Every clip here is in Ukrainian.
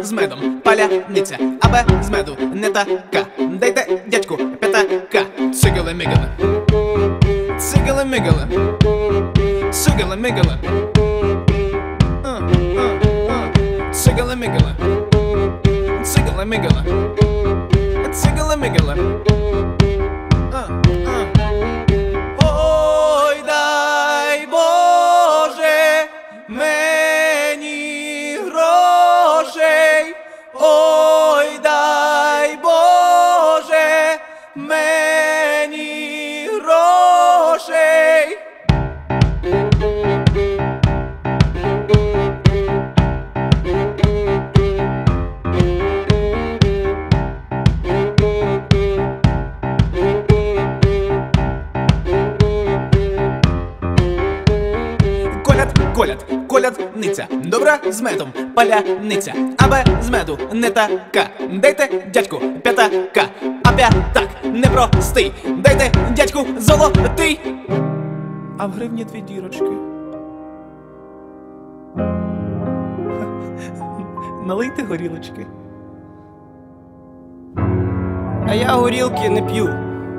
з медом, паляниця, а без меду не така. Дайте дядьку п'ятака. Цигали-мигали, цигали-мигали, цигали-мигали, цигали-мигали, цигали-мигали, цигали-мигали. Ой, дай Боже мені грошей, ой, дай Боже мені грошей. Колядниця, добра з медом, паляниця, а без меду не така. Дайте дядьку п'ятака, а п'ятак непростий. Дайте дядьку золотий. А в гривні 2 дірочки. Налийте горілочки. А я горілки не п'ю.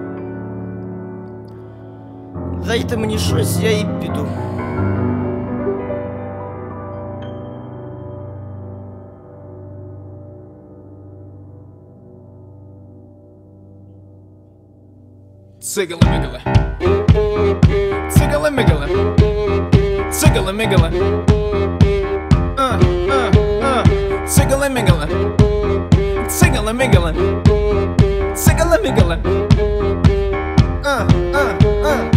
Дайте мені щось, я і піду. Цигали-мигали, цигали-мигали, цигали-мигали, цигали-мигали, цигали-мигали, цигали-мигали.